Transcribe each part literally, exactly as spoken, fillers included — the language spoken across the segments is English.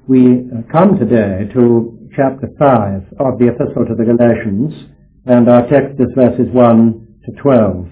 We come today to chapter five of the Epistle to the Galatians, and our text is verses one to twelve.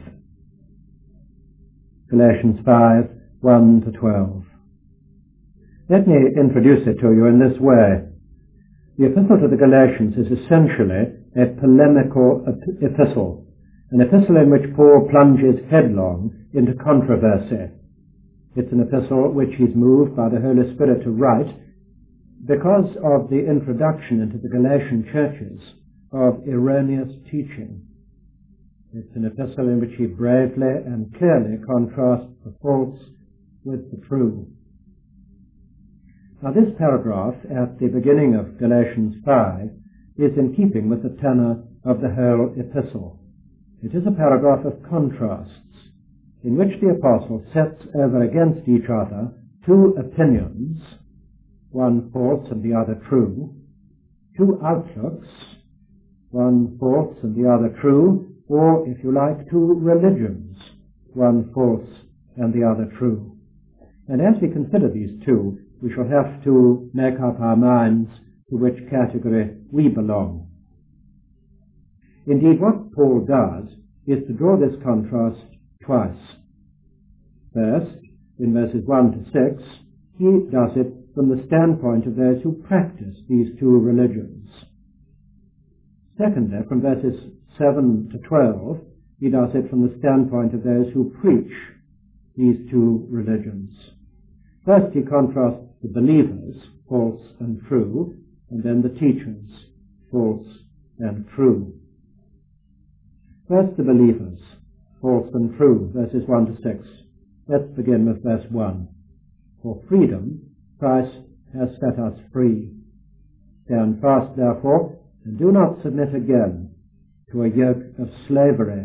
Galatians five, one to twelve. Let me introduce it to you in this way. The Epistle to the Galatians is essentially a polemical epistle, an epistle in which Paul plunges headlong into controversy. It's an epistle which he's moved by the Holy Spirit to write because of the introduction into the Galatian churches of erroneous teaching. It's an epistle in which he bravely and clearly contrasts the false with the true. Now, this paragraph at the beginning of Galatians five is in keeping with the tenor of the whole epistle. It is a paragraph of contrasts in which the apostle sets over against each other two opinions, one false and the other true, two outlooks, one false and the other true, or, if you like, two religions, one false and the other true. And as we consider these two, we shall have to make up our minds to which category we belong. Indeed, what Paul does is to draw this contrast twice. First, in verses one to six, he does it from the standpoint of those who practice these two religions. Secondly, from verses seven to twelve, he does it from the standpoint of those who preach these two religions. First, he contrasts the believers, false and true, and then the teachers, false and true. First, the believers, false and true, verses one to six. Let's begin with verse one. For freedom, Christ has set us free. Stand fast, therefore, and do not submit again to a yoke of slavery.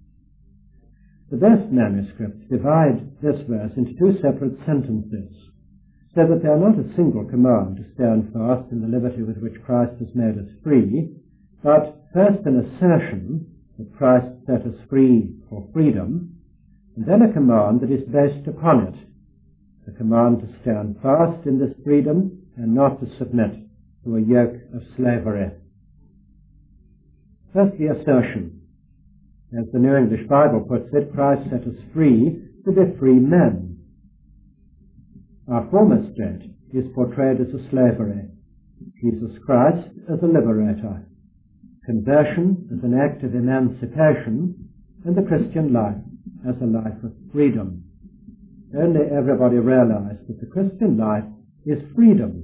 The best manuscripts divide this verse into two separate sentences, so that they are not a single command to stand fast in the liberty with which Christ has made us free, but first an assertion that Christ set us free for freedom, and then a command that is based upon it, the command to stand fast in this freedom and not to submit to a yoke of slavery. First, the assertion. As the New English Bible puts it, Christ set us free to be free men. Our former state is portrayed as a slavery, Jesus Christ as a liberator, conversion as an act of emancipation, and the Christian life as a life of freedom. Only everybody realizes that the Christian life is freedom.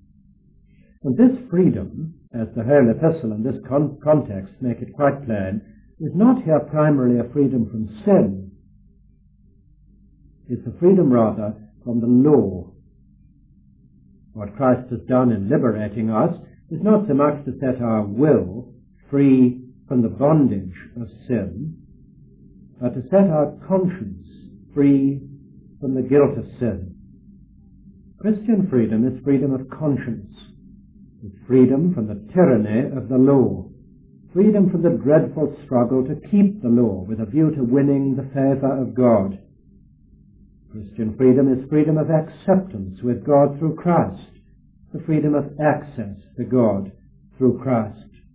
And this freedom, as the whole epistle and this con- context make it quite plain, is not here primarily a freedom from sin. It's a freedom rather from the law. What Christ has done in liberating us is not so much to set our will free from the bondage of sin, but to set our conscience free from the guilt of sin. Christian freedom is freedom of conscience. It's freedom from the tyranny of the law, freedom from the dreadful struggle to keep the law with a view to winning the favor of God. Christian freedom is freedom of acceptance with God through Christ, the freedom of access to God through Christ.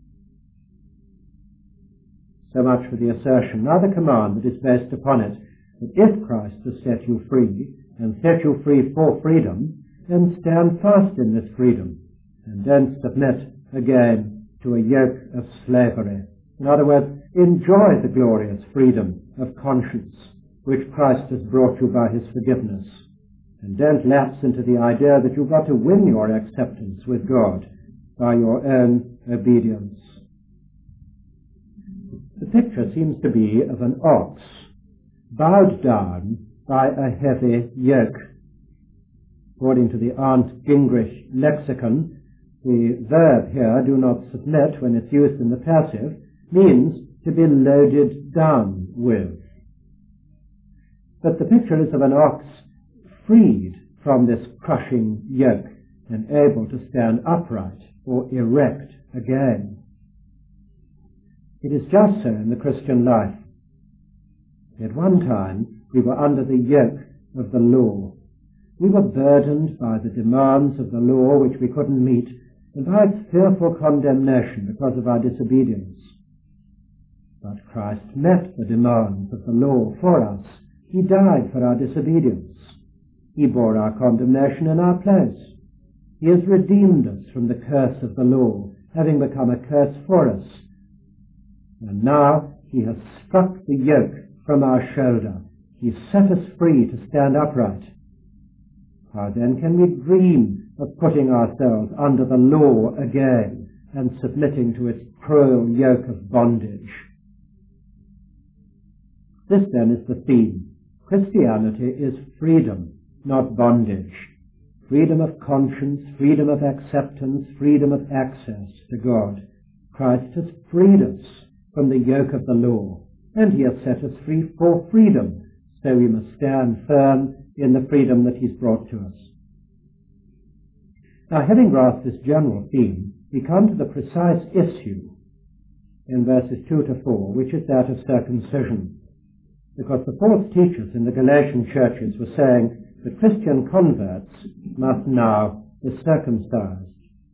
So much for the assertion. Now the command that is based upon it, that if Christ has set you free, and set you free for freedom, then stand fast in this freedom, and don't submit again to a yoke of slavery. In other words, enjoy the glorious freedom of conscience which Christ has brought you by his forgiveness, and don't lapse into the idea that you've got to win your acceptance with God by your own obedience. The picture seems to be of an ox bowed down by a heavy yoke. According to the Arndt Gingrich lexicon, the verb here, do not submit, when it's used in the passive, means to be loaded down with. But the picture is of an ox freed from this crushing yoke and able to stand upright or erect again. It is just so in the Christian life. At one time, we were under the yoke of the law. We were burdened by the demands of the law which we couldn't meet, and by its fearful condemnation because of our disobedience. But Christ met the demands of the law for us. He died for our disobedience. He bore our condemnation in our place. He has redeemed us from the curse of the law, having become a curse for us. And now he has struck the yoke from our shoulder. He set us free to stand upright. How then can we dream of putting ourselves under the law again and submitting to its cruel yoke of bondage? This then is the theme. Christianity is freedom, not bondage. Freedom of conscience, freedom of acceptance, freedom of access to God. Christ has freed us from the yoke of the law, and he has set us free for freedom, so we must stand firm in the freedom that he's brought to us. Now, having grasped this general theme, we come to the precise issue in verses two to four, which is that of circumcision. Because the false teachers in the Galatian churches were saying that Christian converts must now be circumcised.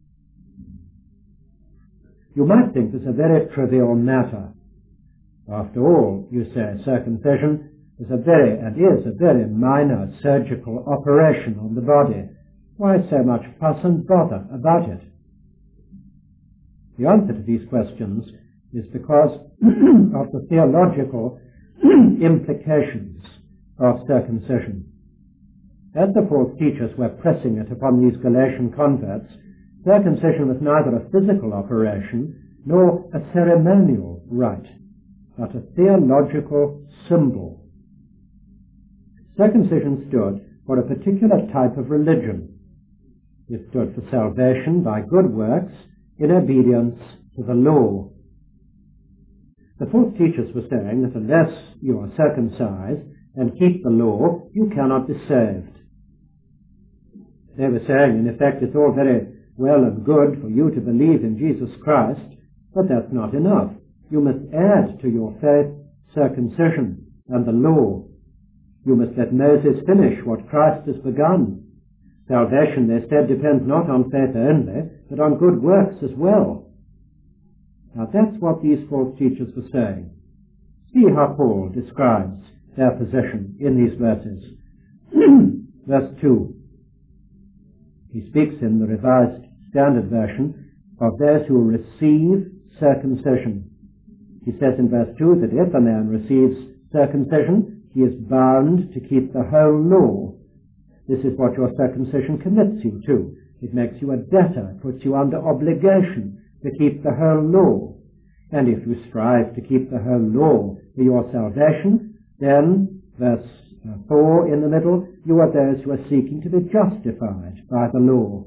You might think this a very trivial matter. After all, you say, circumcision is a very, and is a very minor surgical operation on the body. Why so much fuss and bother about it? The answer to these questions is because of the theological implications of circumcision. As the false teachers were pressing it upon these Galatian converts, circumcision was neither a physical operation nor a ceremonial rite, but a theological symbol. Circumcision stood for a particular type of religion. It stood for salvation by good works in obedience to the law. The false teachers were saying that unless you are circumcised and keep the law, you cannot be saved. They were saying, in effect, it's all very well and good for you to believe in Jesus Christ, but that's not enough. You must add to your faith circumcision and the law. You must let Moses finish what Christ has begun. Salvation, they said, depends not on faith only, but on good works as well. Now that's what these false teachers were saying. See how Paul describes their position in these verses. Verse two. He speaks in the Revised Standard Version of those who receive circumcision. He says in verse two that if a man receives circumcision, he is bound to keep the whole law. This is what your circumcision commits you to. It makes you a debtor, puts you under obligation to keep the whole law. And if you strive to keep the whole law for your salvation, then, verse four in the middle, you are those who are seeking to be justified by the law.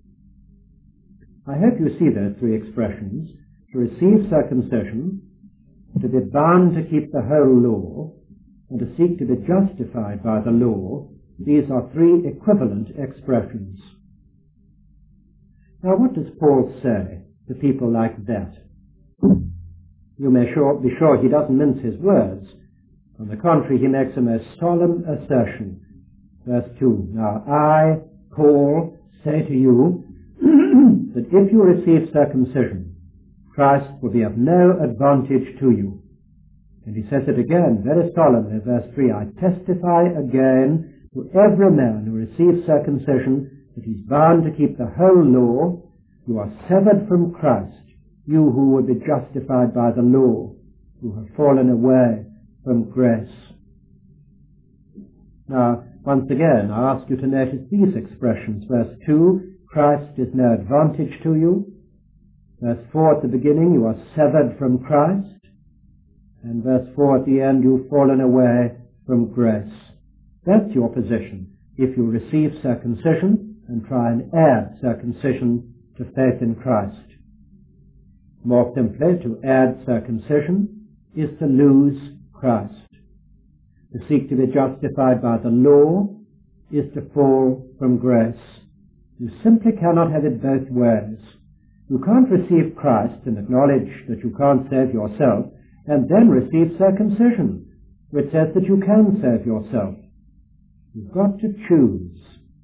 I hope you see those three expressions: to receive circumcision, to be bound to keep the whole law, and to seek to be justified by the law. These are three equivalent expressions. Now, what does Paul say to people like that? You may sure, be sure he doesn't mince his words. On the contrary, he makes a most solemn assertion. Verse two, now I, Paul, say to you that if you receive circumcision, Christ will be of no advantage to you. And he says it again, very solemnly, verse three, I testify again to every man who receives circumcision that he's bound to keep the whole law. You are severed from Christ, you who would be justified by the law, who have fallen away from grace. Now, once again, I ask you to notice these expressions. Verse two, Christ is no advantage to you. Verse four at the beginning, you are severed from Christ. And verse four at the end, you've fallen away from grace. That's your position if you receive circumcision and try and add circumcision to faith in Christ. More simply, to add circumcision is to lose Christ. To seek to be justified by the law is to fall from grace. You simply cannot have it both ways. You can't receive Christ and acknowledge that you can't save yourself and then receive circumcision, which says that you can save yourself. You've got to choose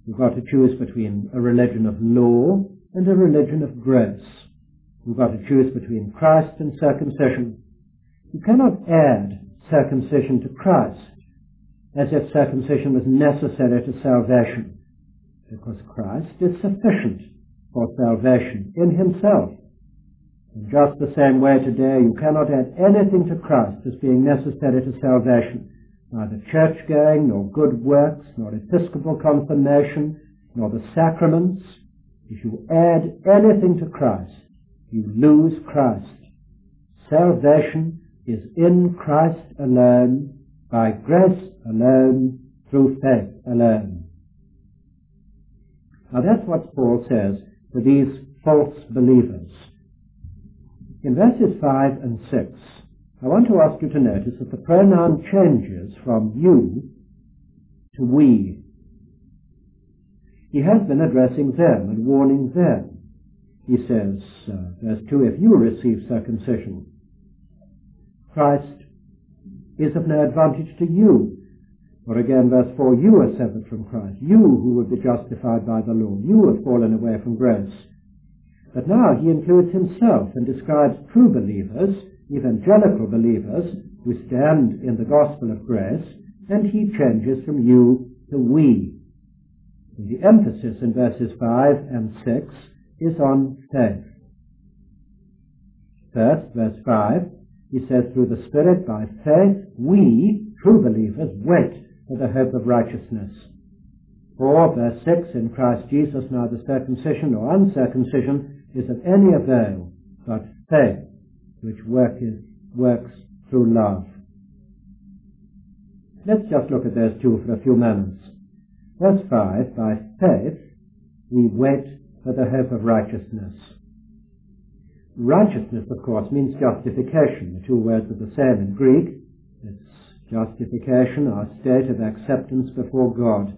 You've got to choose between a religion of law and a religion of grace. You've got to choose between Christ and circumcision. You cannot add circumcision to Christ as if circumcision was necessary to salvation, because Christ is sufficient for salvation in himself. In just the same way today, you cannot add anything to Christ as being necessary to salvation, neither church-going, nor good works, nor episcopal confirmation, nor the sacraments. If you add anything to Christ, you lose Christ. Salvation is in Christ alone, by grace alone, through faith alone. Now that's what Paul says to these false believers. In verses five and six, I want to ask you to notice that the pronoun changes from you to we. He has been addressing them and warning them. He says, uh, verse two, if you receive circumcision, Christ is of no advantage to you. Or again, verse four, you are severed from Christ, you who would be justified by the law, you have fallen away from grace. But now he includes himself and describes true believers, evangelical believers, who stand in the gospel of grace, and he changes from you to we. And the emphasis in verses five and six is on faith. First, verse five, he says, through the Spirit, by faith, we, true believers, wait for the hope of righteousness. Or, verse six, in Christ Jesus, neither circumcision nor uncircumcision is of any avail, but faith, which work is, works through love. Let's just look at those two for a few moments. Verse five, by faith, we wait for the hope of righteousness. Righteousness, of course, means justification. The two words are the same in Greek. It's justification, our state of acceptance before God.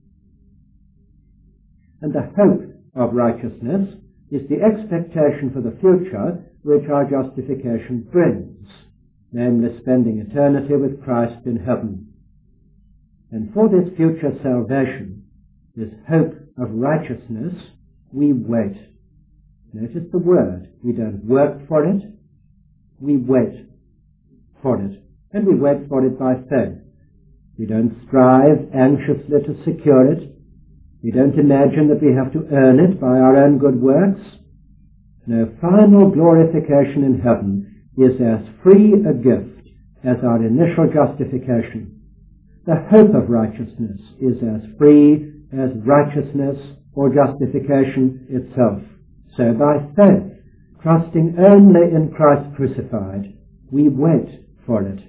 And the hope of righteousness is the expectation for the future which our justification brings, namely spending eternity with Christ in heaven. And for this future salvation, this hope of righteousness, we wait. Notice the word. We don't work for it. We wait for it. And we wait for it by faith. We don't strive anxiously to secure it. We don't imagine that we have to earn it by our own good works. No, final glorification in heaven is as free a gift as our initial justification. The hope of righteousness is as free as righteousness or justification itself. So by faith, trusting only in Christ crucified, we wait for it.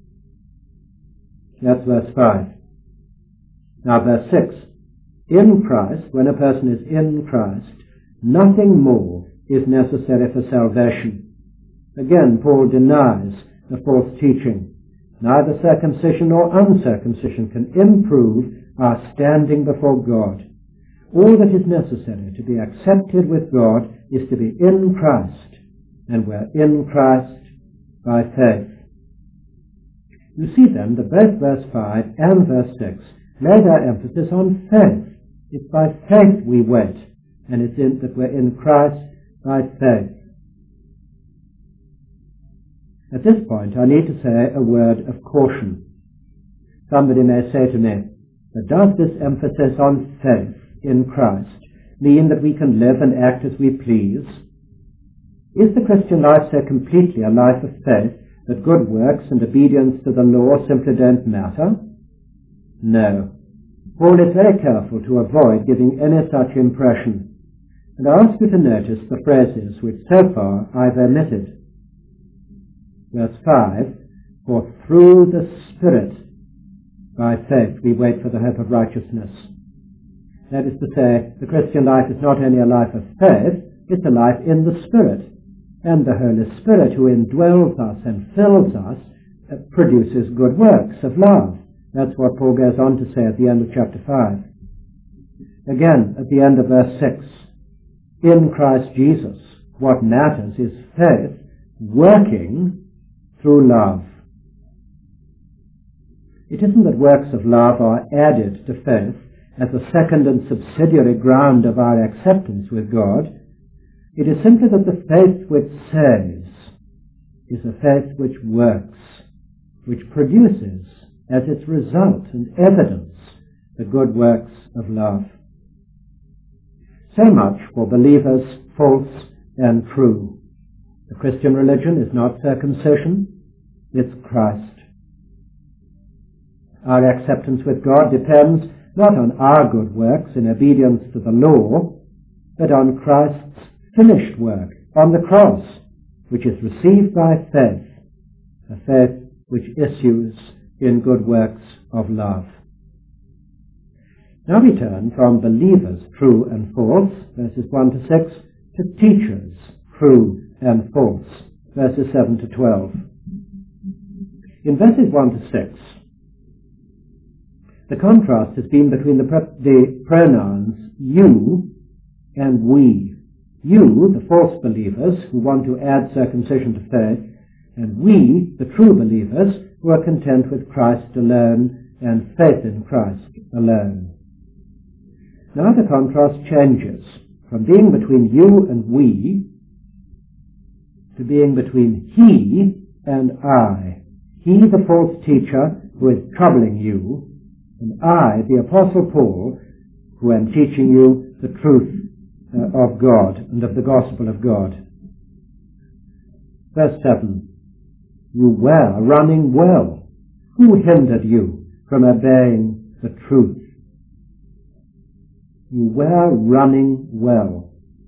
That's verse five. Now verse six. In Christ, when a person is in Christ, nothing more is necessary for salvation. Again, Paul denies the false teaching. Neither circumcision nor uncircumcision can improve our standing before God. All that is necessary to be accepted with God is to be in Christ, and we're in Christ by faith. You see then that both verse five and verse six lay their emphasis on faith. It's by faith we wait, and it's in that we're in Christ by faith. At this point, I need to say a word of caution. Somebody may say to me, but does this emphasis on faith in Christ mean that we can live and act as we please? Is the Christian life so completely a life of faith that good works and obedience to the law simply don't matter? No. Paul is very careful to avoid giving any such impression. And I ask you to notice the phrases which so far I've omitted. Verse five, for through the Spirit, by faith, we wait for the hope of righteousness. That is to say, the Christian life is not only a life of faith, it's a life in the Spirit. And the Holy Spirit who indwells us and fills us uh, produces good works of love. That's what Paul goes on to say at the end of chapter five. Again, at the end of verse six, in Christ Jesus, what matters is faith working through love. It isn't that works of love are added to faith as a second and subsidiary ground of our acceptance with God. It is simply that the faith which saves is a faith which works, which produces as its result and evidence the good works of love. So much for believers, false and true. The Christian religion is not circumcision, it's Christ. Our acceptance with God depends not on our good works in obedience to the law, but on Christ's finished work on the cross, which is received by faith, a faith which issues in good works of love. Now we turn from believers, true and false, verses one to six, to teachers, true and false, verses seven to twelve. In verses one to six, the contrast has been between the, pre- the pronouns you and we. You, the false believers who want to add circumcision to faith, and we, the true believers, who are content with Christ alone and faith in Christ alone. Now the contrast changes from being between you and we to being between he and I. He, the false teacher who is troubling you, and I, the Apostle Paul, who am teaching you the truth uh, of God and of the gospel of God. Verse seven, you were running well. Who hindered you from obeying the truth? You were running well.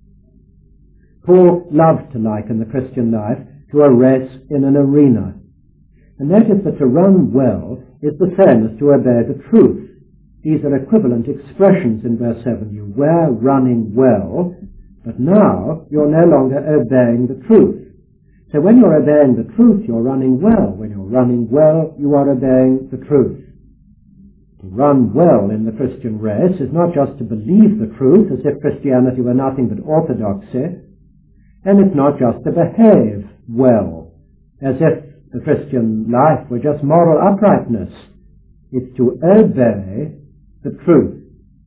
Paul loved to liken the Christian life to a race in an arena. And notice that to run well is the same as to obey the truth. These are equivalent expressions in verse seven. You were running well, but now you're no longer obeying the truth. So when you're obeying the truth, you're running well. When you're running well, you are obeying the truth. To run well in the Christian race is not just to believe the truth as if Christianity were nothing but orthodoxy, and it's not just to behave well as if the Christian life were just moral uprightness. It's to obey the truth.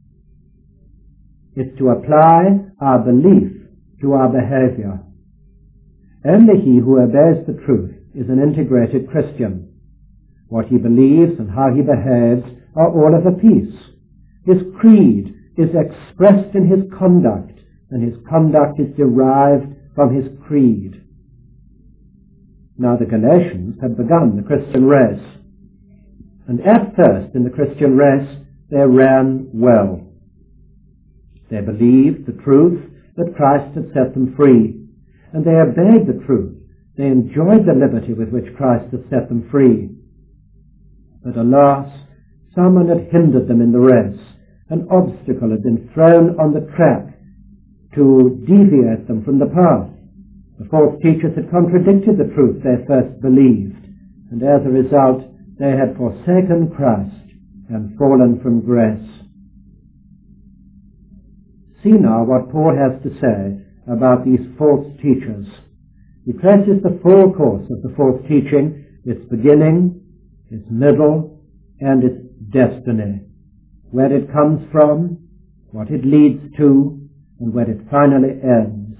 It's to apply our belief to our behavior. Only he who obeys the truth is an integrated Christian. What he believes and how he behaves are all of a piece. His creed is expressed in his conduct, and his conduct is derived from his creed. Now the Galatians had begun the Christian race, and at first in the Christian race they ran well. They believed the truth that Christ had set them free, and they obeyed the truth. They enjoyed the liberty with which Christ had set them free. But alas, someone had hindered them in the race. An obstacle had been thrown on the track to deviate them from the path. The false teachers had contradicted the truth they first believed, and as a result they had forsaken Christ and fallen from grace. See now what Paul has to say about these false teachers. He traces the full course of the false teaching, its beginning, its middle, and its destiny, where it comes from, what it leads to, and where it finally ends.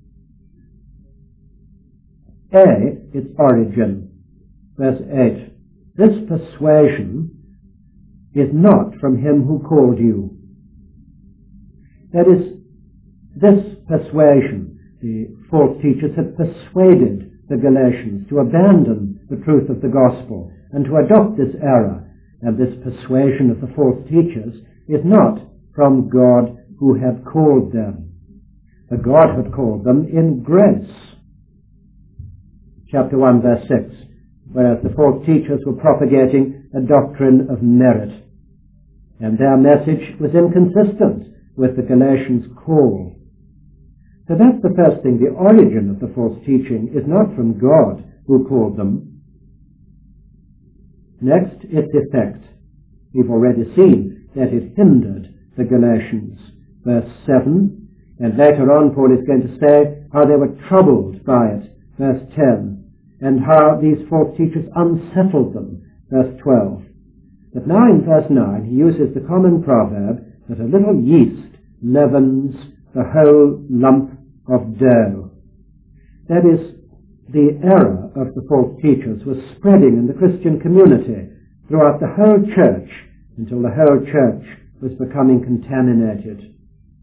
A, its origin. Verse eight. This persuasion is not from him who called you. That is, this persuasion, the false teachers had persuaded the Galatians to abandon the truth of the gospel and to adopt this error. And this persuasion of the false teachers is not from God who had called them. The God had called them in grace. Chapter one, verse six, whereas the false teachers were propagating a doctrine of merit, and their message was inconsistent with the Galatians' call. So that's the first thing. The origin of the false teaching is not from God who called them. Next, its effect. We've already seen that it hindered the Galatians. Verse seven, and later on Paul is going to say how they were troubled by it. Verse ten, and how these false teachers unsettled them. Verse twelve. But now in verse nine he uses the common proverb, that a little yeast leavens the whole lump of dough. That is, the error of the false teachers was spreading in the Christian community throughout the whole church until the whole church was becoming contaminated.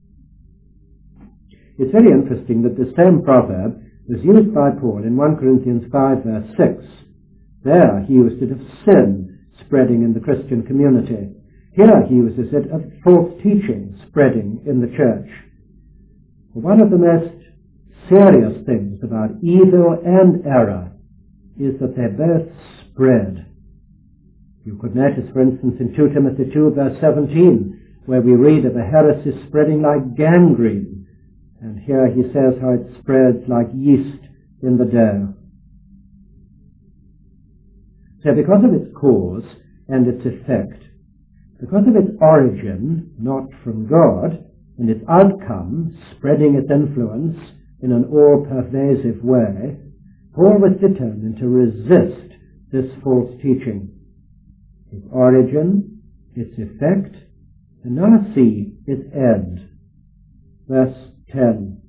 It's very interesting that the same proverb was used by Paul in First Corinthians five verse six. There he used it of sin spreading in the Christian community. Here he uses it of false teaching spreading in the church. One of the most serious things about evil and error is that they both spread. You could notice, for instance, in Second Timothy two verse seventeen, where we read of a heresy spreading like gangrene. And here he says how it spreads like yeast in the dough. So because of its cause and its effect, because of its origin, not from God, and its outcome, spreading its influence in an all-pervasive way, Paul was determined to resist this false teaching. Its origin, its effect, and now see its end. Verse ten.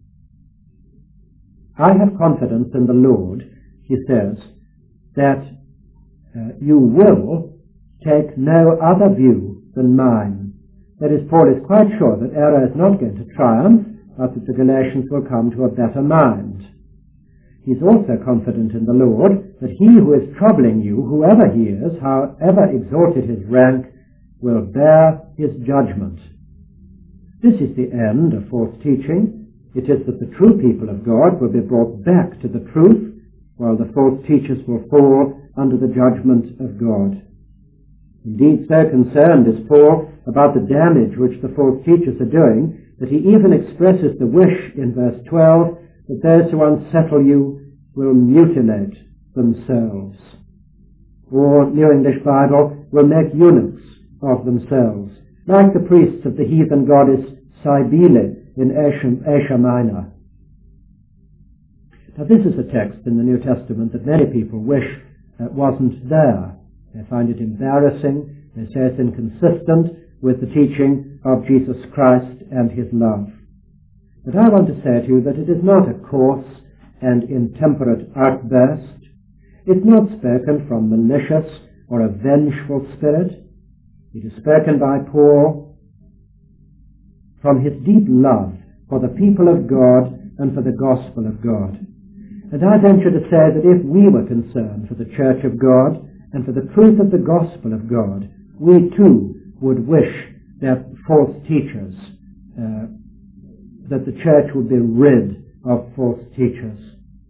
I have confidence in the Lord, he says, that uh, you will take no other view than mine. That is, Paul is quite sure that error is not going to triumph, but that the Galatians will come to a better mind. He's also confident in the Lord that he who is troubling you, whoever he is, however exalted his rank, will bear his judgment. This is the end of false teaching. It is that the true people of God will be brought back to the truth, while the false teachers will fall under the judgment of God. Indeed, so concerned is Paul about the damage which the false teachers are doing, that he even expresses the wish in verse twelve that those who unsettle you will mutilate themselves. Or, New English Bible, will make eunuchs of themselves, like the priests of the heathen goddess Cybele in Asia, Asia Minor. Now this is a text in the New Testament that many people wish uh, wasn't there. They find it embarrassing. They say it's inconsistent with the teaching of Jesus Christ and his love. But I want to say to you that it is not a coarse and intemperate outburst. It's not spoken from malicious or a vengeful spirit. It is spoken by Paul from his deep love for the people of God and for the gospel of God. And I venture to say that if we were concerned for the church of God and for the truth of the gospel of God, we too would wish that false teachers, uh, that the church would be rid of false teachers.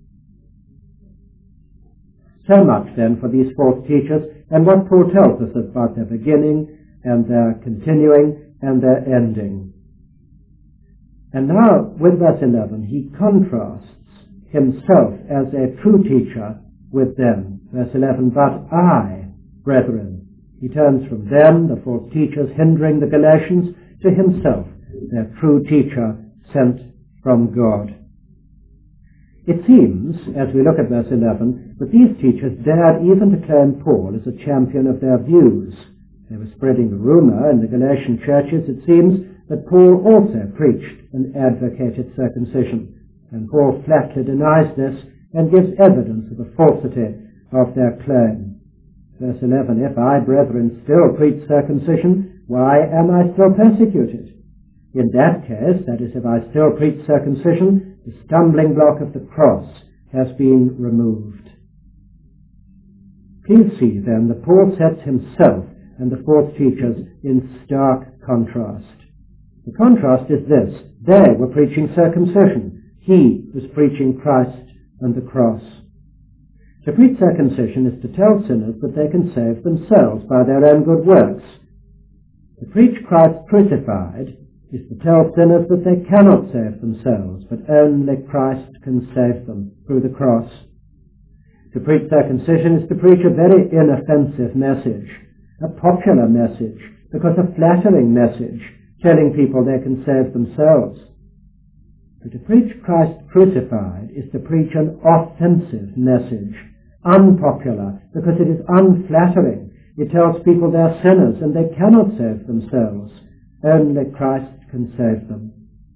So much then for these false teachers and what Paul tells us about their beginning and their continuing and their ending. And now, with verse eleven, he contrasts himself as a true teacher with them. Verse eleven, but I, brethren, he turns from them, the false teachers hindering the Galatians, to himself, their true teacher sent from God. It seems, as we look at verse eleven, that these teachers dared even to claim Paul as a champion of their views. They were spreading the rumor in the Galatian churches, it seems, that Paul also preached and advocated circumcision. And Paul flatly denies this and gives evidence of the falsity of their claim. Verse eleven, if I, brethren, still preach circumcision, why am I still persecuted? In that case, that is, if I still preach circumcision, the stumbling block of the cross has been removed. Please see, then, that Paul sets himself and the false teachers in stark contrast. The contrast is this. They were preaching circumcision. He was preaching Christ and the cross. To preach circumcision is to tell sinners that they can save themselves by their own good works. To preach Christ crucified is to tell sinners that they cannot save themselves, but only Christ can save them through the cross. To preach circumcision is to preach a very inoffensive message, a popular message, because a flattering message, telling people they can save themselves. But to preach Christ crucified is to preach an offensive message, unpopular, because it is unflattering. It tells people they're sinners and they cannot save themselves. Only Christ can save them.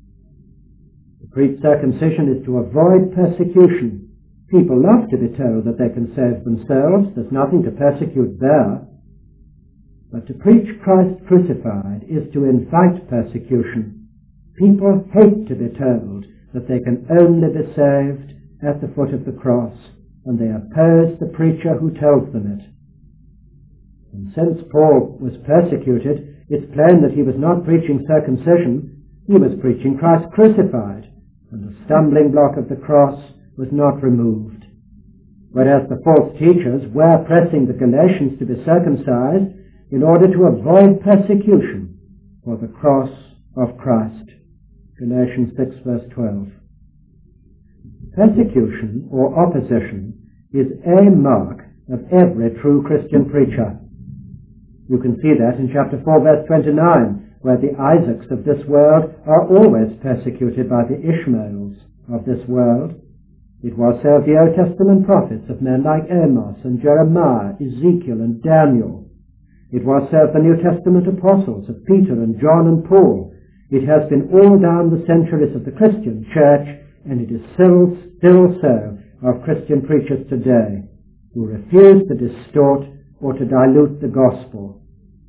To preach circumcision is to avoid persecution. People love to be told that they can save themselves. There's nothing to persecute there. But to preach Christ crucified is to invite persecution. People hate to be told that they can only be saved at the foot of the cross, and they oppose the preacher who tells them it. And since Paul was persecuted, it's plain that he was not preaching circumcision, he was preaching Christ crucified, and the stumbling block of the cross was not removed. Whereas the false teachers were pressing the Galatians to be circumcised in order to avoid persecution for the cross of Christ. Galatians six verse twelve. Persecution or opposition is a mark of every true Christian preacher. You can see that in chapter four verse twenty-nine, where the Isaacs of this world are always persecuted by the Ishmaels of this world. It was so of the Old Testament prophets, of men like Amos and Jeremiah, Ezekiel and Daniel. It was so of the New Testament apostles, of Peter and John and Paul. It has been all down the centuries of the Christian church, and it is still, still so of Christian preachers today, who refuse to distort or to dilute the gospel.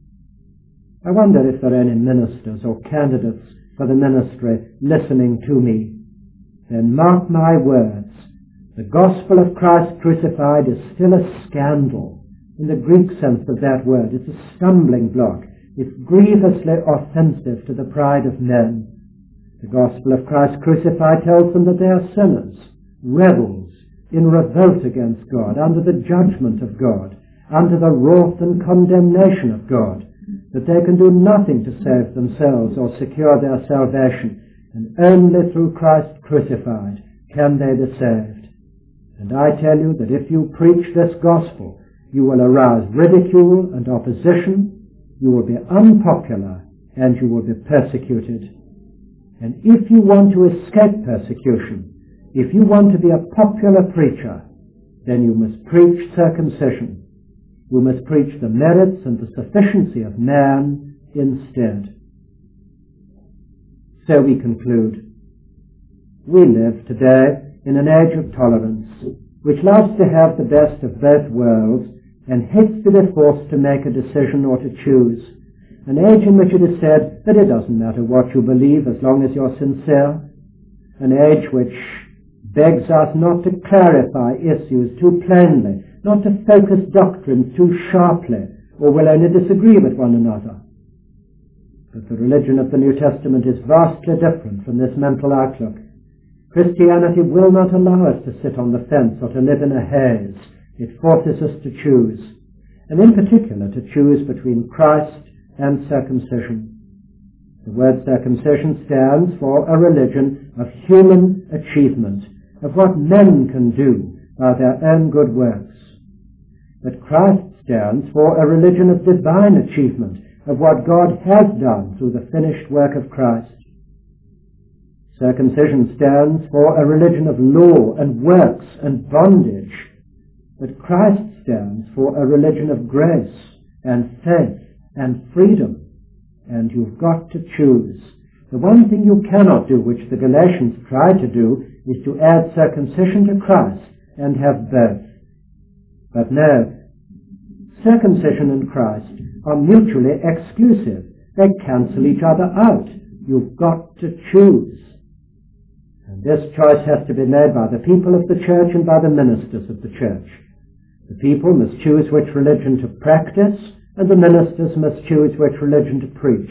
I wonder if there are any ministers or candidates for the ministry listening to me. Then mark my words, the gospel of Christ crucified is still a scandal. In the Greek sense of that word, it's a stumbling block. It's grievously offensive to the pride of men. The gospel of Christ crucified tells them that they are sinners, rebels, in revolt against God, under the judgment of God, under the wrath and condemnation of God, that they can do nothing to save themselves or secure their salvation, and only through Christ crucified can they be saved. And I tell you that if you preach this gospel, you will arouse ridicule and opposition, you will be unpopular, and you will be persecuted. And if you want to escape persecution, if you want to be a popular preacher, then you must preach circumcision. You must preach the merits and the sufficiency of man instead. So we conclude. We live today in an age of tolerance, which loves to have the best of both worlds and hates to be forced to make a decision or to choose. An age in which it is said that it doesn't matter what you believe as long as you're sincere. An age which begs us not to clarify issues too plainly, not to focus doctrines too sharply, or will only disagree with one another. But the religion of the New Testament is vastly different from this mental outlook. Christianity will not allow us to sit on the fence or to live in a haze. It forces us to choose, and in particular to choose between Christ and circumcision. The word circumcision stands for a religion of human achievement, of what men can do by their own good works. But Christ stands for a religion of divine achievement, of what God has done through the finished work of Christ. Circumcision stands for a religion of law and works and bondage, but Christ stands for a religion of grace and faith and freedom, and you've got to choose. The one thing you cannot do, which the Galatians tried to do, is to add circumcision to Christ and have both. But no, circumcision and Christ are mutually exclusive. They cancel each other out. You've got to choose. And this choice has to be made by the people of the church and by the ministers of the church. The people must choose which religion to practice, and the ministers must choose which religion to preach.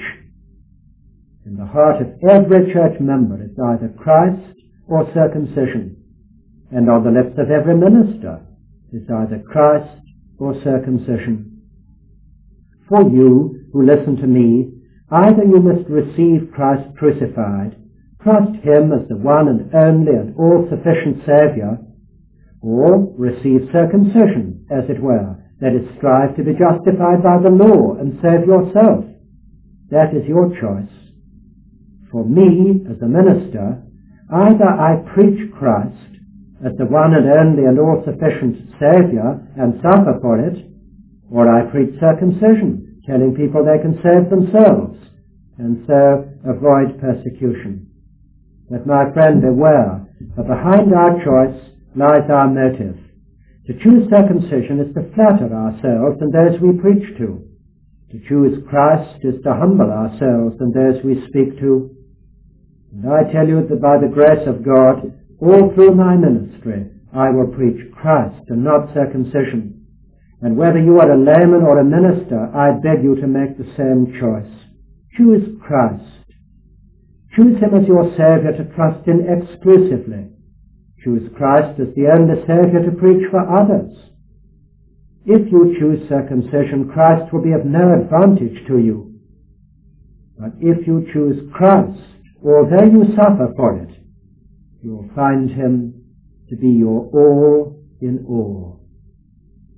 In the heart of every church member is either Christ or circumcision, and on the lips of every minister is either Christ or circumcision. For you who listen to me, either you must receive Christ crucified, trust him as the one and only and all-sufficient Saviour, or receive circumcision, as it were, that is, strive to be justified by the law and save yourself. That is your choice. For me, as a minister, either I preach Christ as the one and only and all-sufficient Saviour and suffer for it, or I preach circumcision, telling people they can save themselves, and so avoid persecution. But my friend, beware, that behind our choice lies our motive. To choose circumcision is to flatter ourselves and those we preach to. To choose Christ is to humble ourselves and those we speak to. And I tell you that by the grace of God, all through my ministry, I will preach Christ and not circumcision. And whether you are a layman or a minister, I beg you to make the same choice. Choose Christ. Choose him as your Saviour to trust in exclusively. Choose Christ as the only Saviour to preach for others. If you choose circumcision, Christ will be of no advantage to you. But if you choose Christ, although you suffer for it, you will find him to be your all in all.